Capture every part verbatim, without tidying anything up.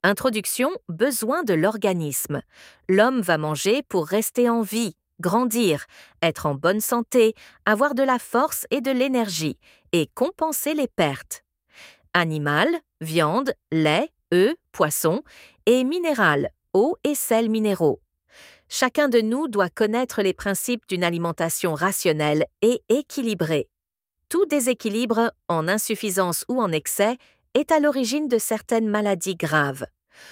Introduction, besoin de l'organisme. L'homme va manger pour rester en vie, grandir, être en bonne santé, avoir de la force et de l'énergie, et compenser les pertes. Animal, viande, lait, œufs, poissons, et minéral, eau et sels minéraux. Chacun de nous doit connaître les principes d'une alimentation rationnelle et équilibrée. Tout déséquilibre, en insuffisance ou en excès, est à l'origine de certaines maladies graves.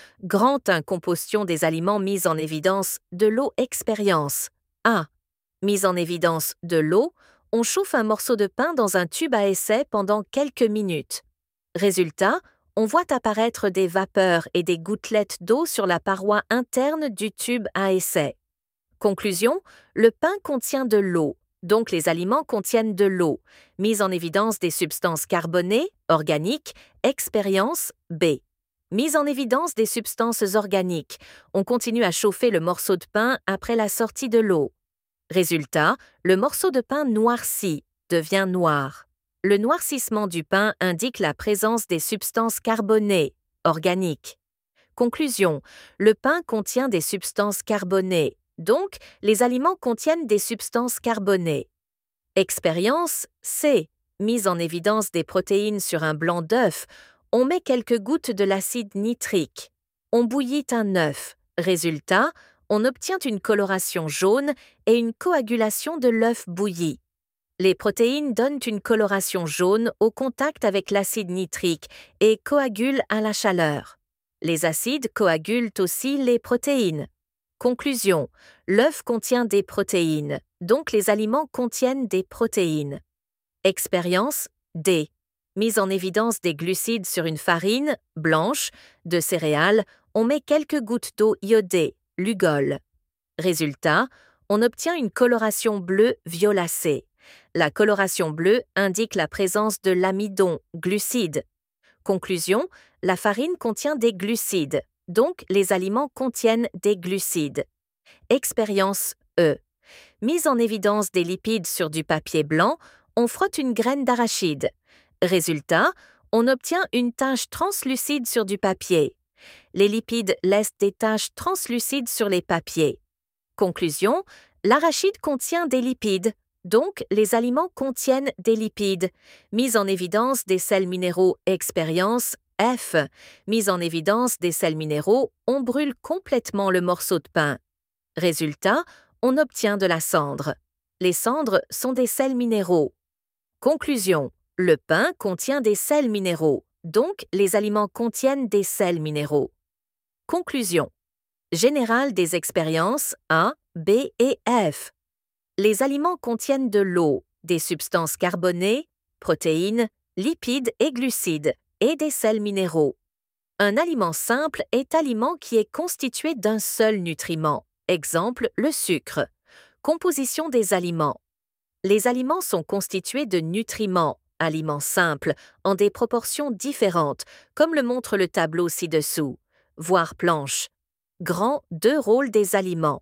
Grand incompostion des aliments mis en évidence de l'eau expérience. un. Mise en évidence de l'eau, on chauffe un morceau de pain dans un tube à essai pendant quelques minutes. Résultat, on voit apparaître des vapeurs et des gouttelettes d'eau sur la paroi interne du tube à essai. Conclusion, le pain contient de l'eau, donc les aliments contiennent de l'eau. Mise en évidence des substances carbonées, organiques, expérience B. Mise en évidence des substances organiques. On continue à chauffer le morceau de pain après la sortie de l'eau. Résultat, le morceau de pain noircit, devient noir. Le noircissement du pain indique la présence des substances carbonées, organiques. Conclusion, le pain contient des substances carbonées, donc les aliments contiennent des substances carbonées. Expérience C. Mise en évidence des protéines sur un blanc d'œuf, on met quelques gouttes de l'acide nitrique. On bouillit un œuf. Résultat, on obtient une coloration jaune et une coagulation de l'œuf bouilli. Les protéines donnent une coloration jaune au contact avec l'acide nitrique et coagulent à la chaleur. Les acides coagulent aussi les protéines. Conclusion, l'œuf contient des protéines, donc les aliments contiennent des protéines. Expérience D. Mise en évidence des glucides sur une farine, blanche, de céréales, on met quelques gouttes d'eau iodée, Lugol. Résultat, on obtient une coloration bleue violacée. La coloration bleue indique la présence de l'amidon, glucides. Conclusion, la farine contient des glucides, donc les aliments contiennent des glucides. Expérience E. Mise en évidence des lipides sur du papier blanc, on frotte une graine d'arachide. Résultat, on obtient une tache translucide sur du papier. Les lipides laissent des taches translucides sur les papiers. Conclusion, l'arachide contient des lipides, donc les aliments contiennent des lipides. Mise en évidence des sels minéraux expérience F. Mise en évidence des sels minéraux, on brûle complètement le morceau de pain. Résultat, on obtient de la cendre. Les cendres sont des sels minéraux. Conclusion, le pain contient des sels minéraux, donc les aliments contiennent des sels minéraux. Conclusion. Générale des expériences A, B et F. Les aliments contiennent de l'eau, des substances carbonées, protéines, lipides et glucides, et des sels minéraux. Un aliment simple est aliment qui est constitué d'un seul nutriment, exemple le sucre. Composition des aliments. Les aliments sont constitués de nutriments, aliments simples, en des proportions différentes, comme le montre le tableau ci-dessous, voire planche. Grand deux rôles des aliments.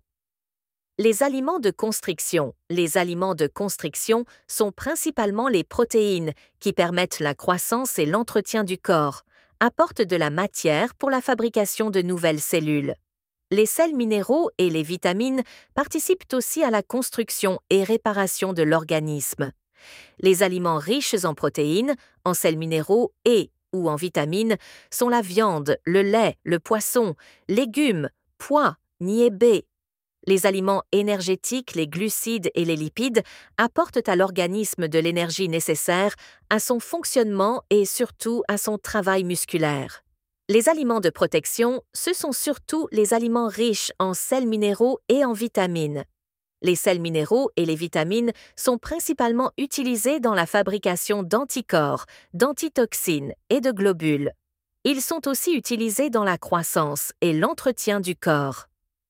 Les aliments de constriction. Les aliments de constriction sont principalement les protéines qui permettent la croissance et l'entretien du corps, apportent de la matière pour la fabrication de nouvelles cellules. Les sels minéraux et les vitamines participent aussi à la construction et réparation de l'organisme. Les aliments riches en protéines, en sels minéraux et ou en vitamines sont la viande, le lait, le poisson, légumes, pois, niébés. Les aliments énergétiques, les glucides et les lipides apportent à l'organisme de l'énergie nécessaire à son fonctionnement et surtout à son travail musculaire. Les aliments de protection, ce sont surtout les aliments riches en sels minéraux et en vitamines. Les sels minéraux et les vitamines sont principalement utilisés dans la fabrication d'anticorps, d'antitoxines et de globules. Ils sont aussi utilisés dans la croissance et l'entretien du corps.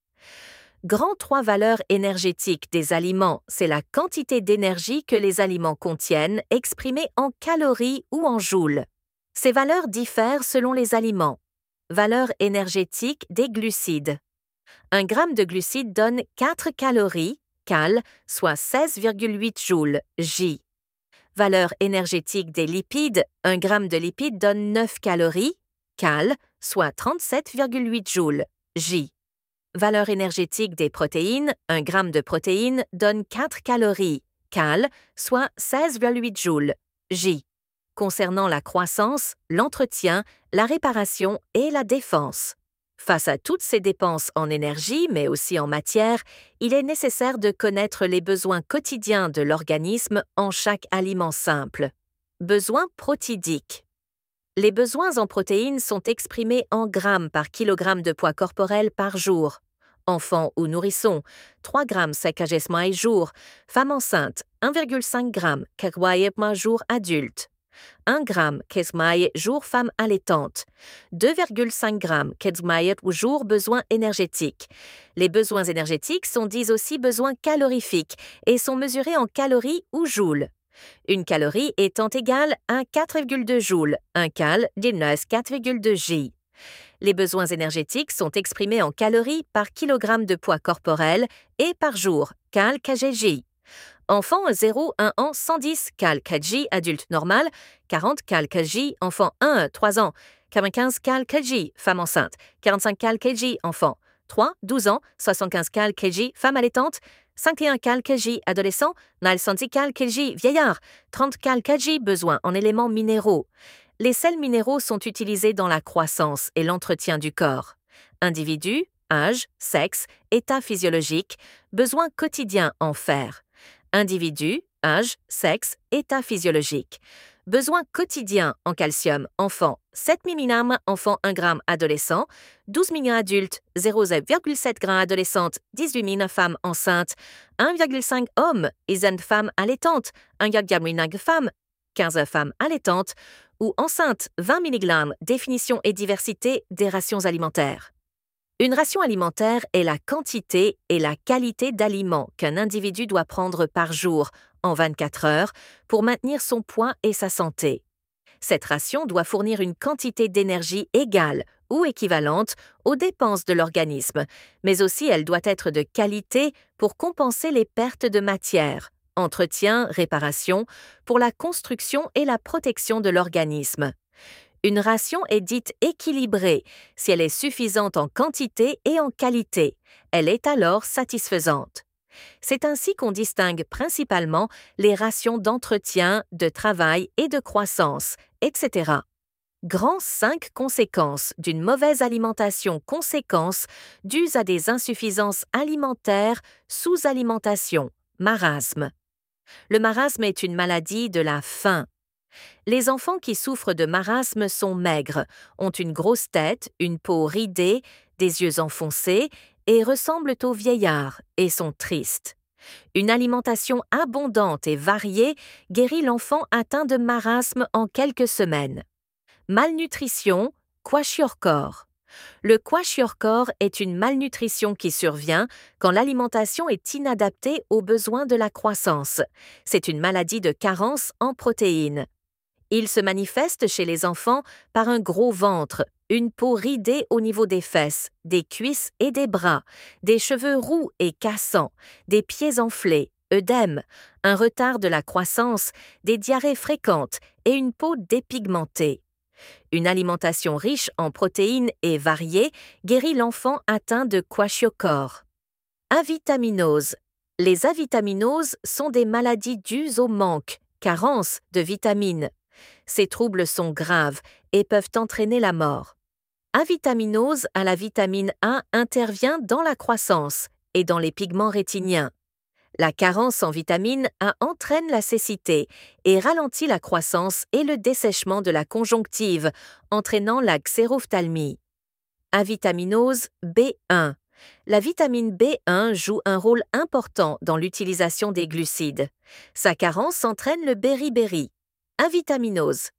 Grand trois valeurs énergétiques des aliments, c'est la quantité d'énergie que les aliments contiennent, exprimée en calories ou en joules. Ces valeurs diffèrent selon les aliments. Valeur énergétique des glucides. Un gramme de glucides donne quatre calories, cal, soit seize virgule huit joules, J. Valeur énergétique des lipides. Un gramme de lipides donne neuf calories, cal, soit trente-sept virgule huit joules, J. Valeur énergétique des protéines, un gramme de protéines donne quatre calories, cal, soit seize virgule huit joules, J. Concernant la croissance, l'entretien, la réparation et la défense. Face à toutes ces dépenses en énergie, mais aussi en matière, il est nécessaire de connaître les besoins quotidiens de l'organisme en chaque aliment simple. Besoins protidiques. Les besoins en protéines sont exprimés en grammes par kilogramme de poids corporel par jour. Enfant ou nourrisson, trois grammes par jour. Femme enceinte, un virgule cinq grammes par jour adulte. un gramme par jour femme allaitante. deux virgule cinq grammes par jour besoins énergétiques. Les besoins énergétiques sont dits aussi besoins calorifiques et sont mesurés en calories ou joules. Une calorie étant égale à quatre virgule deux joules, un cal dinos quatre virgule deux J. Les besoins énergétiques sont exprimés en calories par kilogramme de poids corporel et par jour, cal kg. Enfant zéro à un an, cent dix cal kg, adulte normal, quarante cal kg, enfant un à trois ans, quatre-vingt-quinze cal kg, femme enceinte, quarante-cinq cal kg, enfant, trois à douze ans, soixante-quinze cal kg, femme allaitante, cinquante et un cal kg, adolescent, soixante-dix cal kg, vieillard, trente cal kg, besoins en éléments minéraux. Les sels minéraux sont utilisés dans la croissance et l'entretien du corps. Individu, âge, sexe, état physiologique, besoins quotidiens en fer. Individu, âge, sexe, état physiologique. Besoins quotidiens en calcium, enfant, sept milligrammes, enfant un gramme, adolescent, douze milligrammes adulte, zéro virgule sept grammes adolescente, dix-huit milligrammes femme enceinte, un virgule cinq homme, une femme allaitante, un virgule cinq femme, quinze femmes allaitantes, ou enceintes, vingt milligrammes, définition et diversité des rations alimentaires. Une ration alimentaire est la quantité et la qualité d'aliments qu'un individu doit prendre par jour, en vingt-quatre heures, pour maintenir son poids et sa santé. Cette ration doit fournir une quantité d'énergie égale ou équivalente aux dépenses de l'organisme, mais aussi elle doit être de qualité pour compenser les pertes de matière, entretien, réparation, pour la construction et la protection de l'organisme. Une ration est dite équilibrée si elle est suffisante en quantité et en qualité. Elle est alors satisfaisante. C'est ainsi qu'on distingue principalement les rations d'entretien, de travail et de croissance, et cetera. Grand cinq conséquences d'une mauvaise alimentation conséquences dues à des insuffisances alimentaires, sous-alimentation, marasme. Le marasme est une maladie de la faim. Les enfants qui souffrent de marasme sont maigres, ont une grosse tête, une peau ridée, des yeux enfoncés et ressemblent aux vieillards et sont tristes. Une alimentation abondante et variée guérit l'enfant atteint de marasme en quelques semaines. Malnutrition, kwashiorkor. Le kwashiorkor est une malnutrition qui survient quand l'alimentation est inadaptée aux besoins de la croissance. C'est une maladie de carence en protéines. Il se manifeste chez les enfants par un gros ventre, une peau ridée au niveau des fesses, des cuisses et des bras, des cheveux roux et cassants, des pieds enflés, œdème, un retard de la croissance, des diarrhées fréquentes et une peau dépigmentée. Une alimentation riche en protéines et variée guérit l'enfant atteint de kwashiorkor. Avitaminose. Les avitaminoses sont des maladies dues au manque, carence de vitamines. Ces troubles sont graves et peuvent entraîner la mort. Avitaminose à la vitamine A intervient dans la croissance et dans les pigments rétiniens. La carence en vitamine A entraîne la cécité et ralentit la croissance et le dessèchement de la conjonctive, entraînant la xérophthalmie. Avitaminose B un. La vitamine B un joue un rôle important dans l'utilisation des glucides. Sa carence entraîne le béribéri. Avitaminose.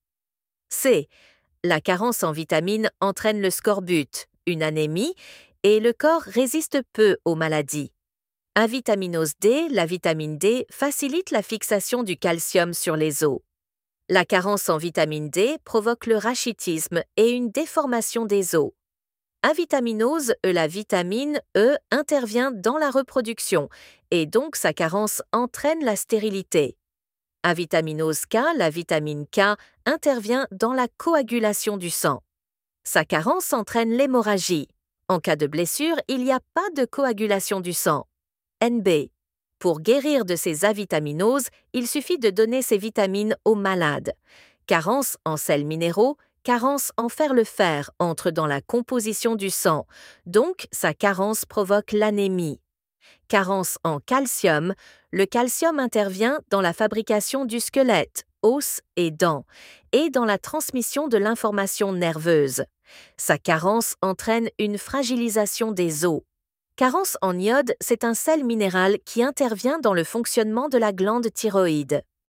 C. La carence en vitamine entraîne le scorbut, une anémie, et le corps résiste peu aux maladies. Avitaminose D, la vitamine D, facilite la fixation du calcium sur les os. La carence en vitamine D provoque le rachitisme et une déformation des os. Avitaminose E, la vitamine E intervient dans la reproduction et donc sa carence entraîne la stérilité. Avitaminose K, la vitamine K, intervient dans la coagulation du sang. Sa carence entraîne l'hémorragie. En cas de blessure, il n'y a pas de coagulation du sang. N B. Pour guérir de ces avitaminoses, il suffit de donner ces vitamines aux malades. Carence en sels minéraux, carence en fer-le-fer entre dans la composition du sang, donc sa carence provoque l'anémie. Carence en calcium, le calcium intervient dans la fabrication du squelette, os et dents, et dans la transmission de l'information nerveuse. Sa carence entraîne une fragilisation des os. Carence en iode, c'est un sel minéral qui intervient dans le fonctionnement de la glande thyroïde.